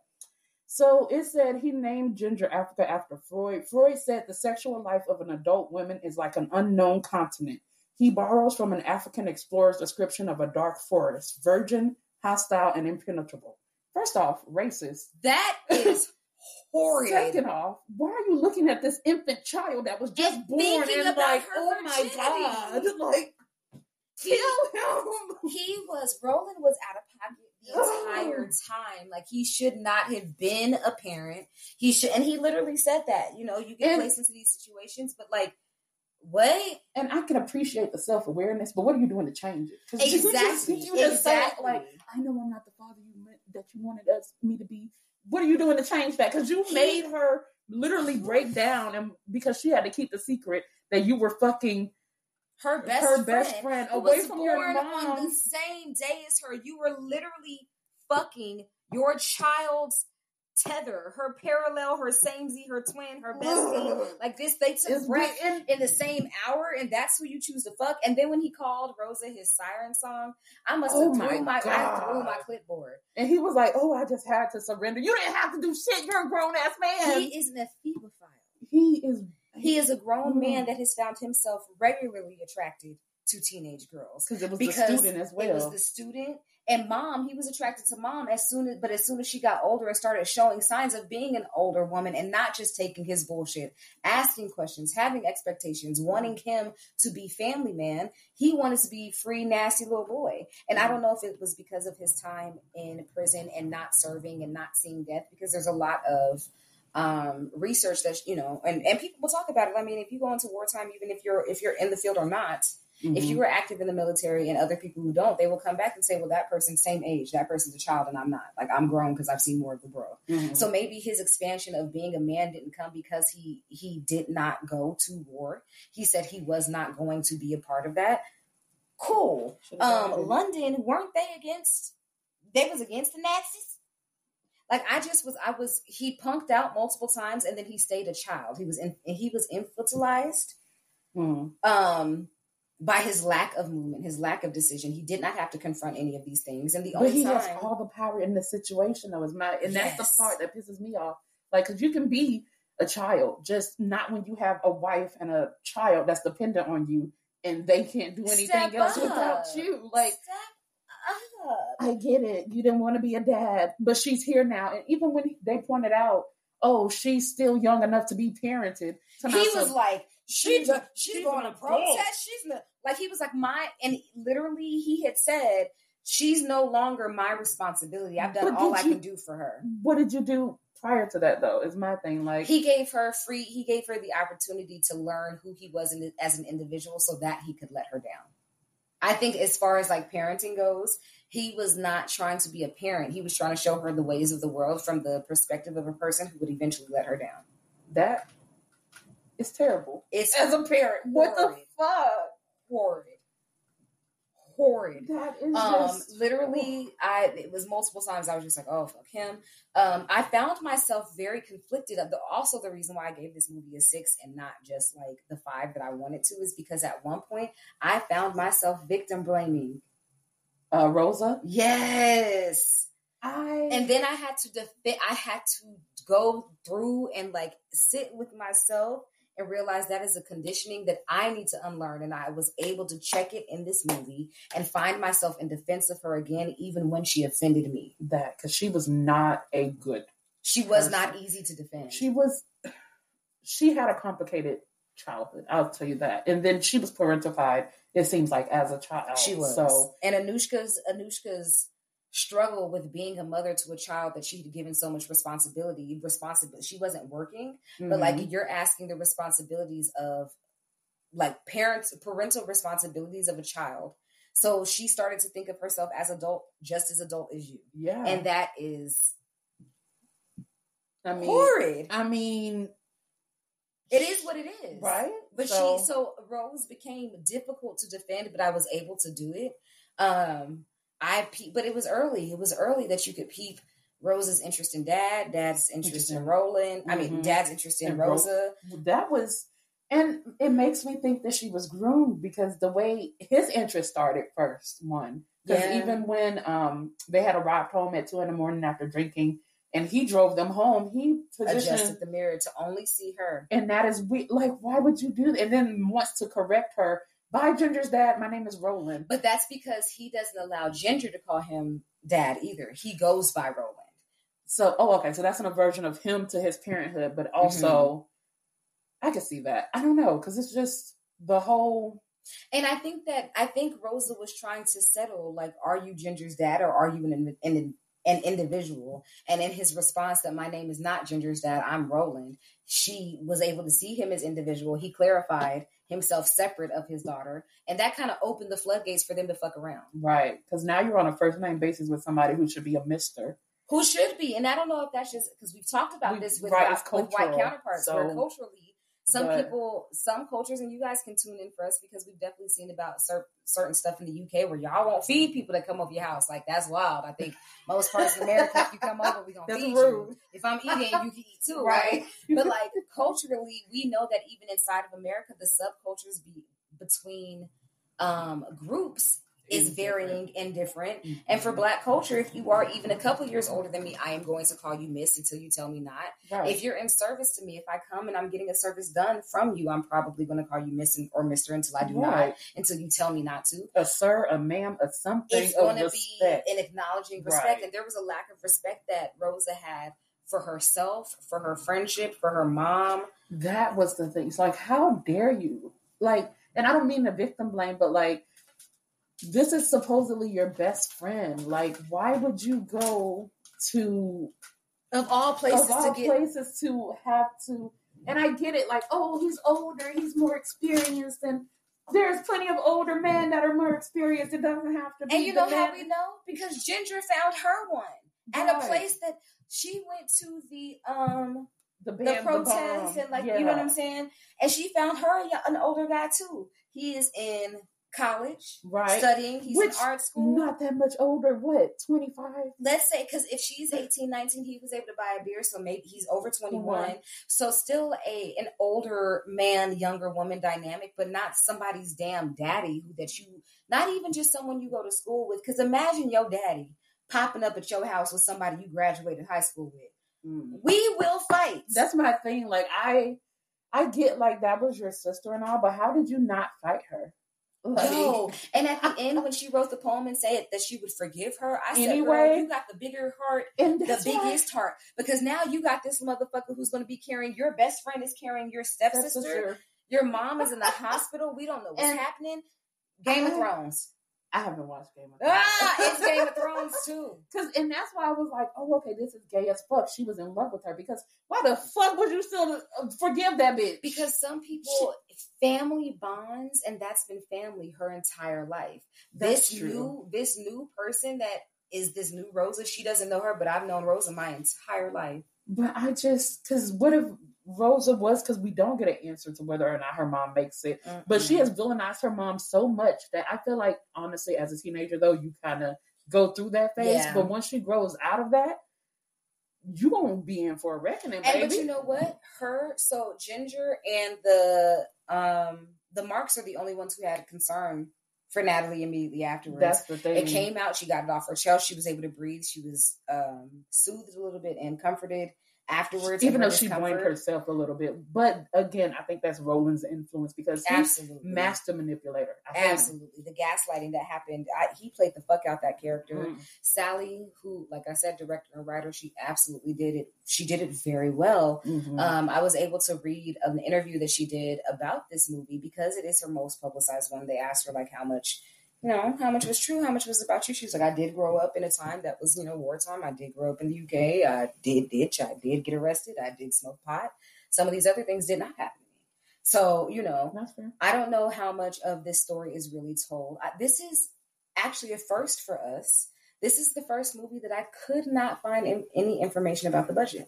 S2: So it said he named Ginger Africa after Freud. Freud said the sexual life of an adult woman is like an unknown continent. He borrows from an African explorer's description of a dark forest, virgin, hostile, and impenetrable. First off, racist.
S1: That is horrid.
S2: Second off, why are you looking at this infant child that was just
S1: and
S2: born and like, oh my
S1: virginity.
S2: God, like, kill him.
S1: He was, Roland was out of pocket the entire time. Like, he should not have been a parent. He should, and he literally said that, you know, you get
S2: And-
S1: placed into these situations, but like, what?
S2: And I can appreciate the self-awareness, but what are you doing to change it? 'Cause you
S1: Exactly.
S2: just- you just
S1: Exactly.
S2: said, like, I know I'm not the father you meant that you wanted us me to be. What are you doing to change that? Because you made her literally break down, and because she had to keep the secret that you were fucking
S1: Her best
S2: her
S1: friend,
S2: best friend
S1: who
S2: away
S1: was
S2: from your
S1: born
S2: mom.
S1: on the same day as her. You were literally fucking your child's tether, her parallel, her samey, her twin, her bestie. Like this, they took
S2: It's
S1: breath
S2: in-
S1: in the same hour, and that's who you choose to fuck. And then when he called Rosa his siren song, I must have
S2: Oh
S1: threw
S2: my
S1: my, I
S2: God.
S1: threw my clipboard.
S2: And he was like, oh, I just had to surrender. You didn't have to do shit. You're a grown-ass man.
S1: He is an ephebophile.
S2: He is.
S1: He is a grown
S2: Mm.
S1: man that has found himself regularly attracted to teenage girls.
S2: Because it was
S1: Because
S2: the student as well.
S1: It was the student and mom. He was attracted to mom as soon as, but as soon as she got older and started showing signs of being an older woman and not just taking his bullshit, asking questions, having expectations, wanting him to be family man, he wanted to be free, nasty little boy. And I don't know if it was because of his time in prison and not serving and not seeing death, because there's a lot of um, research that, you know, and, and people will talk about it. I mean, if you go into wartime, even if you're, if you're in the field or not,
S2: Mhm.
S1: if you were active in the military and other people who don't, they will come back and say, well, that person's same age, that person's a child and I'm not. Like, I'm grown because I've seen more of the world.
S2: Mhm.
S1: So maybe his expansion of being a man didn't come because he he did not go to war. He said he was not going to be a part of that. Cool.
S2: Should've
S1: Um,
S2: died.
S1: London, weren't they against, they was against the Nazis? Like, I just was, I was, he punked out multiple times and then he stayed a child. He was in, he was infantilized.
S2: Mhm.
S1: Um, by his lack of movement, his lack of decision. He did not have to confront any of these things. And the
S2: But
S1: only
S2: he
S1: time...
S2: has all the power in the situation, though. Is not, and that's
S1: Yes.
S2: the part that pisses me off. Like, because you can be a child, just not when you have a wife and a child that's dependent on you, and they can't do anything
S1: Step
S2: else
S1: up.
S2: without you. Like,
S1: Step up.
S2: I get it. You didn't want to be a dad, but she's here now. And even when they pointed out, oh, she's still young enough to be parented. So
S1: He
S2: now
S1: was
S2: some-
S1: like, she,
S2: she's
S1: she's,
S2: a-
S1: she's
S2: she's
S1: going
S2: an
S1: to
S2: adult.
S1: protest. She's not, like, he was like, my, and literally he had said, she's no longer my responsibility. I've done
S2: But
S1: all
S2: did
S1: I
S2: you-
S1: can do for her.
S2: what did you do prior to that, though? Is my thing. Like,
S1: He gave her free, he gave her the opportunity to learn who he was in, as an individual so that he could let her down. I think as far as like parenting goes, he was not trying to be a parent. He was trying to show her the ways of the world from the perspective of a person who would eventually let her down.
S2: that is terrible.
S1: It's
S2: As a parent, what the
S1: horrid.
S2: fuck?
S1: horrid. Horrid.
S2: That is
S1: Um,
S2: just
S1: literally, I it was multiple times I was just like, oh fuck him. Um, I found myself very conflicted. Of the, also, the reason why I gave this movie a six and not just like the five that I wanted to is because at one point I found myself victim blaming.
S2: uh, Rosa.
S1: Yes,
S2: I
S1: and then I had to defend. I had to go through and like sit with myself and realize that is a conditioning that I need to unlearn. And I was able to check it in this movie and find myself in defense of her again, even when she offended me.
S2: that because she was not a good.
S1: She was
S2: person.
S1: not easy to defend.
S2: She was. She had a complicated childhood. I'll tell you that. And then she was parentified. It seems like as a child.
S1: She was.
S2: So
S1: And Anushka's Anushka's struggle with being a mother to a child that she had given so much responsibility. Responsibility. She wasn't working, but
S2: mhm.
S1: like you're asking the responsibilities of like parents, parental responsibilities of a child. So she started to think of herself as adult, just as adult as you,
S2: yeah.
S1: and that is
S2: I mean,
S1: horrid.
S2: I mean,
S1: It is what it is,
S2: right?
S1: But
S2: So-
S1: she, so Rose became difficult to defend, but I was able to do it. Um, I, pe- but it was early. It was early that you could peep Rose's interest in Dad, Dad's interest
S2: Interest in-
S1: in Roland. I mean,
S2: Mhm.
S1: Dad's interest in
S2: And Ro-
S1: Rosa.
S2: that was, and it makes me think that she was groomed because the way his interest started first, one, Because
S1: Yeah.
S2: even when um they had arrived home at two in the morning after drinking, and he drove them home, he positioned
S1: adjusted the mirror to only see her.
S2: And that is we like, why would you do that? And then wants to correct her. Bye, Ginger's dad. My name is Roland.
S1: But that's because he doesn't allow Ginger to call him dad either. He goes by Roland.
S2: So, oh, okay. So that's an aversion of him to his parenthood, but also, mm-hmm. I can see that. I don't know, because it's just the whole.
S1: And I think that I think Rosa was trying to settle, like, are you Ginger's dad or are you an an, an individual? And in his response that my name is not Ginger's dad, I'm Roland, she was able to see him as individual. He clarified himself separate of his daughter, and that kind of opened the floodgates for them to fuck around.
S2: Right, because now you're on a first name basis with somebody who should be a mister.
S1: Who should be, and I don't know if that's just because we've talked about we, this with,
S2: right,
S1: white, with white counterparts, so, where culturally, some
S2: but,
S1: people, some cultures, and you guys can tune in for us because we've definitely seen about cer- certain stuff in the U K where y'all won't feed people that come over your house. Like, that's wild. I think most parts of America, if you come over, we gonna feed rude. you. If I'm eating, you can eat too, right? But like culturally, we know that even inside of America, the subcultures be between um, groups is varying and different. Mm-hmm. And for Black culture, if you are even a couple years older than me, I am going to call you miss until you tell me not. Right. If you're in service to me, if I come and I'm getting a service done from you, I'm probably going to call you miss or mister until I do right. not, until you tell me not to.
S2: A sir, a ma'am, a something.
S1: It's going to be
S2: respect.
S1: an acknowledging respect. Right. And there was a lack of respect that Rosa had for herself, for her friendship, for her mom.
S2: That was the thing. It's like, how dare you? Like, and I don't mean the victim blame, but like, this is supposedly your best friend. Like, why would you go to
S1: of all places
S2: of all
S1: to get
S2: places to have to? And I get it. Like, oh, he's older, he's more experienced, and there's plenty of older men that are more experienced. It doesn't have to be.
S1: And you know
S2: the
S1: how
S2: man.
S1: we know? Because Ginger found her one right. at a place that she went to the um
S2: the,
S1: the
S2: band,
S1: protests
S2: the
S1: and like
S2: yeah.
S1: you know what I'm saying. And she found her an older guy too. He is in college,
S2: right?
S1: Studying. He's
S2: Which,
S1: in art school.
S2: Not that much older. What, twenty-five?
S1: Let's say, because if she's eighteen, nineteen, he was able to buy a beer, so maybe he's over twenty-one. Mm-hmm. So still a an older man, younger woman dynamic, but not somebody's damn daddy who that you, not even just someone you go to school with. Because imagine your daddy popping up at your house with somebody you graduated high school with. Mm-hmm. We will fight.
S2: That's my thing. Like, I, I get like that was your sister and all, but how did you not fight her?
S1: No, and at the end when she wrote the poem and said that she would forgive her, I said,
S2: anyway,
S1: girl, you got the bigger heart, and the biggest heart, because now you got this motherfucker who's going to be carrying, your best friend is carrying your stepsister, stepsister. Your mom is in the hospital, we don't know what's and happening. Game I, of Thrones.
S2: I haven't watched Game of Thrones.
S1: Ah, it's Game of Thrones too.
S2: Cause, and that's why I was like, oh, okay, this is gay as fuck. She was in love with her because why the fuck would you still forgive that bitch?
S1: Because some people, family bonds, and that's been family her entire life. That's this true. new, this new person that is this new Rosa, she doesn't know her, but I've known Rosa my entire life.
S2: But I just, cause what if Rosa was, because we don't get an answer to whether or not her mom makes it. Mm-hmm. But she has villainized her mom so much that I feel like, honestly, as a teenager, though, you kind of go through that phase. Yeah. But once she grows out of that, you won't be in for a reckoning, baby.
S1: And, but you know what? Her, so Ginger and the um the Marks are the only ones who had concern for Natalie immediately afterwards.
S2: That's the thing.
S1: It came out. She got it off her chest. She was able to breathe. She was um soothed a little bit and comforted afterwards,
S2: even though she blamed herself a little bit. But again, I think that's Roland's influence because he's absolutely master manipulator.
S1: Absolutely, the gaslighting that happened, I, he played the fuck out that character. Mm. Sally, who, like I said, director and writer, she absolutely did it. She did it very well. Mm-hmm. Um, I was able to read an interview that she did about this movie because it is her most publicized one. They asked her like how much. You know, how much was true, how much was about you? She was like, I did grow up in a time that was, you know, wartime. I did grow up in the U K. I did ditch. I did get arrested. I did smoke pot. Some of these other things did not happen to me. So, you know,
S2: that's fair.
S1: I don't know how much of this story is really told. I, this is actually a first for us. This is the first movie that I could not find in, any information about the budget.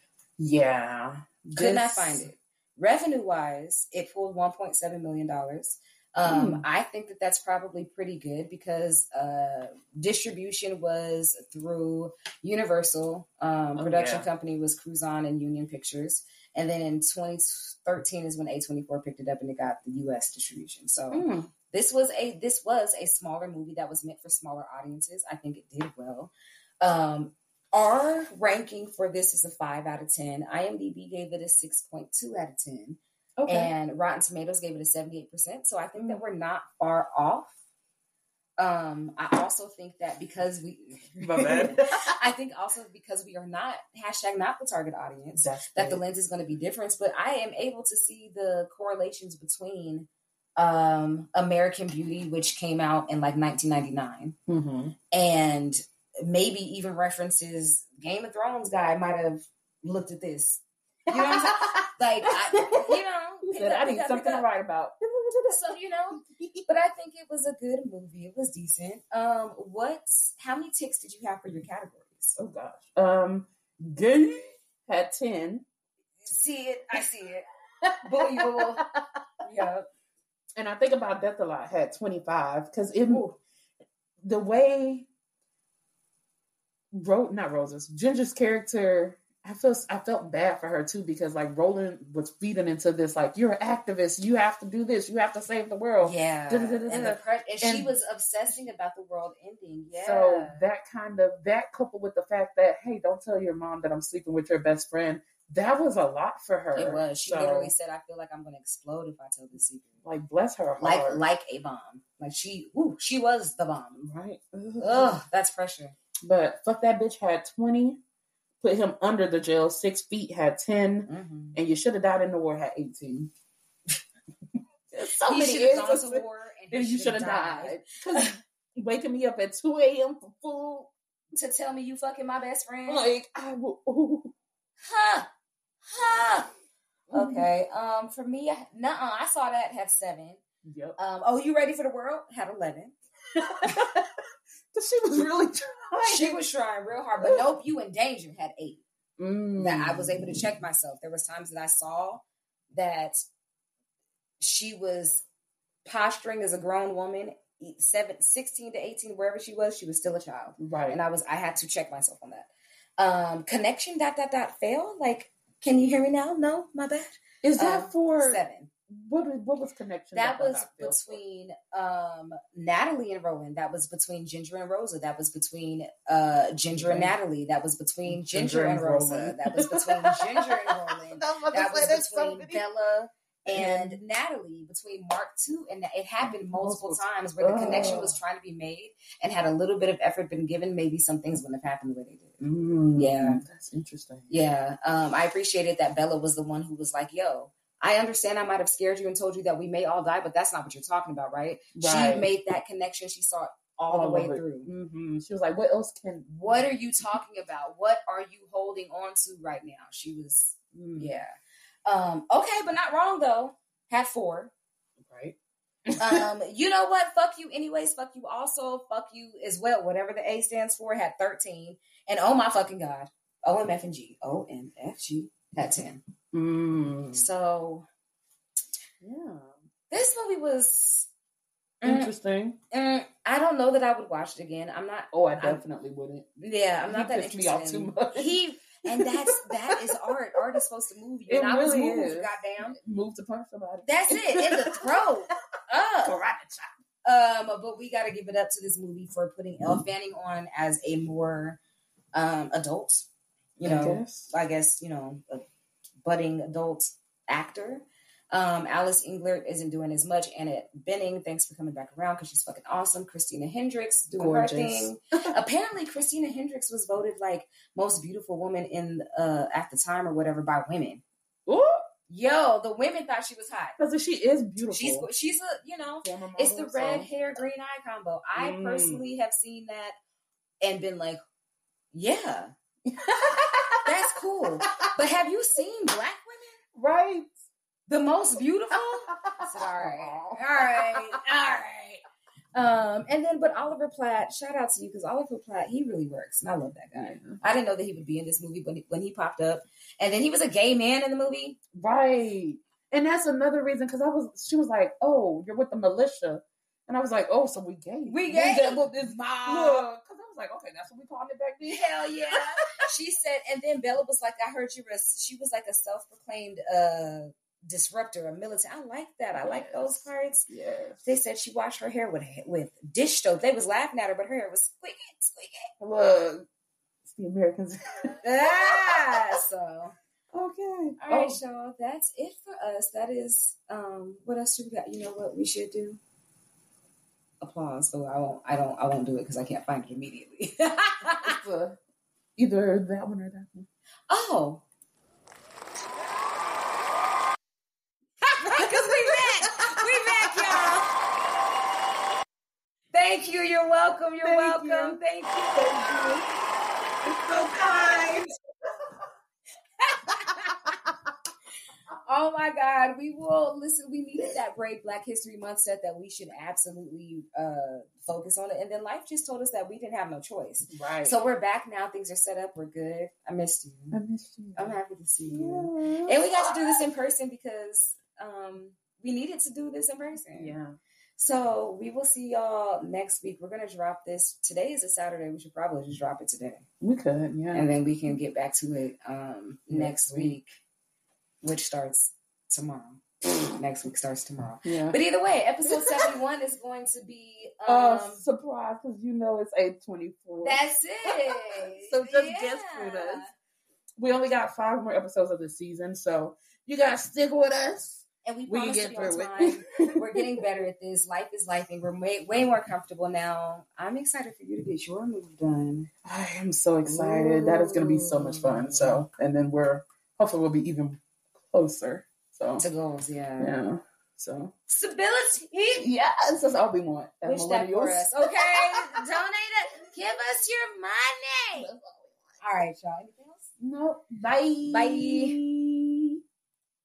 S2: Yeah.
S1: Could this... not find it. Revenue-wise, it pulled one point seven million dollars. Um, mm. I think that that's probably pretty good because uh, distribution was through Universal. Um, oh, production yeah. company was Cruzon and Union Pictures. And then in twenty thirteen is when A twenty-four picked it up and it got the U S distribution. So
S2: mm.
S1: this was a this was a smaller movie that was meant for smaller audiences. I think it did well. Um, our ranking for this is a five out of ten. IMDb gave it a six point two out of ten. Okay. And Rotten Tomatoes gave it a seventy-eight percent. So I think mm. that we're not far off. Um, I also think that because we, my bad. I think also because we are not hashtag not the target audience, That's that great. The lens is going to be different. But I am able to see the correlations between um, American Beauty, which came out in like nineteen ninety-nine, mm-hmm. and maybe even references Game of Thrones guy might have looked at this. You know what I'm saying? Like, I, you know,
S2: he said, up, I need up, something to write about.
S1: So, you know, but I think it was a good movie. It was decent. Um, what, how many ticks did you have for your categories?
S2: Oh, gosh. Um, gay had ten.
S1: See it. I see it. Boy, boy. Yeah.
S2: And I think About Death a Lot had twenty-five because it, the way, Ro- not Rose's, Ginger's character, I feel I felt bad for her too because like Roland was feeding into this like you're an activist, you have to do this, you have to save the world.
S1: Yeah, and, the pre- and, and she was obsessing about the world ending. Yeah,
S2: so that kind of that coupled with the fact that hey, don't tell your mom that I'm sleeping with your best friend. That was a lot for her.
S1: It was. She so, literally said, "I feel like I'm going to explode if I tell this secret."
S2: Like bless her heart.
S1: Like like a bomb. Like she, ooh, she was the bomb.
S2: Right.
S1: Ugh, that's pressure.
S2: But fuck that bitch had twenty. Put him under the jail. Six feet had ten, mm-hmm. and you should have died in the war had eighteen. So
S1: he
S2: many
S1: years gone to war, and,
S2: and you should have died. died. Waking me up at two a.m. for food
S1: to tell me you fucking my best friend.
S2: Like I will. Ooh.
S1: Huh, huh. Okay. Um, for me, nuh I saw that had seven.
S2: Yep.
S1: Um. Oh, you ready for the world? Had eleven.
S2: She was really trying.
S1: She was trying real hard, but nope, You in Danger had eight. Mm. That I was able to check myself. There was times that I saw that she was posturing as a grown woman, seven, sixteen to eighteen, wherever she was, she was still a child.
S2: Right.
S1: And I was, I had to check myself on that. Um, connection dot dot dot fail. Like, can you hear me now? No, my bad.
S2: Is that um, for
S1: seven?
S2: What what was connection?
S1: That was between um, Natalie and Roland. That was between Ginger and Rosa. That was between uh, Ginger okay. and Natalie. That was between Ginger, Ginger and, and Rosa. Roland. That was between Ginger and Roland. That was between so Bella and mm-hmm. Natalie. Between Mark two, and it happened multiple, multiple times where the oh. connection was trying to be made, and had a little bit of effort been given, maybe some things wouldn't have happened the way they did.
S2: Mm,
S1: yeah,
S2: that's interesting.
S1: Yeah, um, I appreciated that Bella was the one who was like, "Yo, I understand I might have scared you and told you that we may all die, but that's not what you're talking about, right?" right. She made that connection. She saw it all, all the way through.
S2: Mm-hmm. She was like, what else can...
S1: What are you talking about? What are you holding on to right now? She was, mm. yeah. Um, okay, but not wrong, though. Had four.
S2: Right.
S1: um, you know what? Fuck you anyways. Fuck you also. Fuck you as well. Whatever the A stands for had thirteen. And oh my fucking God. O M F and G. O M F G had ten.
S2: Mm.
S1: So,
S2: yeah,
S1: this movie was
S2: interesting.
S1: Mm, mm, I don't know that I would watch it again. I'm not.
S2: Oh, I definitely I'm, wouldn't.
S1: Yeah, I'm not
S2: he
S1: that interested. Me off too much. He and that's that is art. Art is supposed to move you.
S2: It
S1: and
S2: really
S1: I was moved.
S2: Is.
S1: Goddamn,
S2: move to punch somebody.
S1: That's it in the throat. uh. Um, but we got to give it up to this movie for putting Elle mm-hmm. Fanning on as a more um adult. You know, I guess, I guess you know. A, budding adult actor. Um, Alice Englert isn't doing as much. Annette Bening, thanks for coming back around because she's fucking awesome. Christina Hendricks doing Gorgeous. her thing. Apparently, Christina Hendricks was voted like most beautiful woman in uh, at the time or whatever by women.
S2: Ooh.
S1: Yo, the women thought she was hot
S2: because she is beautiful.
S1: She's she's a you know it's the red so. hair green eye combo. I mm. personally have seen that and been like, yeah. That's cool. But have you seen black women?
S2: Right.
S1: The most beautiful? I said, all right. All right. All right. Um, and then, but Oliver Platt, shout out to you because Oliver Platt, he really works. And I love that guy. Mm-hmm. I didn't know that he would be in this movie when he, when he popped up. And then he was a gay man in the movie.
S2: Right. And that's another reason because I was, she was like, oh, you're with the militia. And I was like, oh, so we gay.
S1: We gay.
S2: We with this mob. Because I was like, okay, that's what we called it back then.
S1: Hell yeah. She said, and then Bella was like, I heard you were, a, she was like a self-proclaimed uh, disruptor, a militant. I like that. I like those parts.
S2: Yes.
S1: They said she washed her hair with with dish soap. They was laughing at her, but her hair was squeaky, squeaky.
S2: Look, it's the Americans.
S1: Ah, so
S2: okay.
S1: All right,
S2: oh.
S1: y'all. That's it for us. That is um. What else do we got? You know what we should do? Applause. So I won't. I don't. I won't do it because I can't find it immediately.
S2: It's, uh, either that one or that one.
S1: Oh. Because we back. We back, y'all. Thank you. You're welcome. You're
S2: Thank
S1: welcome.
S2: you.
S1: Thank you. Thank you. It's so kind. Oh my God. We will listen. We needed that Brave Black History Month set that we should absolutely uh, focus on it. And then life just told us that we didn't have no choice.
S2: Right.
S1: So we're back now. Things are set up. We're good. I missed you.
S2: I missed you.
S1: I'm happy to see you.
S2: Yeah.
S1: And we got to do this in person because um, we needed to do this in person.
S2: Yeah.
S1: So we will see y'all next week. We're going to drop this. Today is a Saturday. We should probably just drop it today.
S2: We could, yeah.
S1: And then we can get back to it um, next,
S2: next
S1: week.
S2: week.
S1: Which starts tomorrow. Next week starts tomorrow.
S2: Yeah.
S1: But either way, episode seventy-one is going to be um
S2: uh, surprise, because you know it's eight twenty-four.
S1: That's it.
S2: So just
S1: yeah.
S2: guess with us. We only got five more episodes of the season, so you gotta stick with us.
S1: And we
S2: We can
S1: promise
S2: get
S1: to be on
S2: through
S1: time.
S2: it.
S1: We're getting better at this. Life is life, and we're way, way more comfortable now. I'm excited for you to get your move done.
S2: I am so excited. Ooh. That is gonna be so much fun. So, and then we're hopefully we'll be even closer. So
S1: to goals, yeah.
S2: Yeah. So
S1: stability.
S2: Yes, that's all we want.
S1: Wish that for us. Okay. Donate it. Give us your money. All right, y'all. Anything else?
S2: No. Bye.
S1: Bye.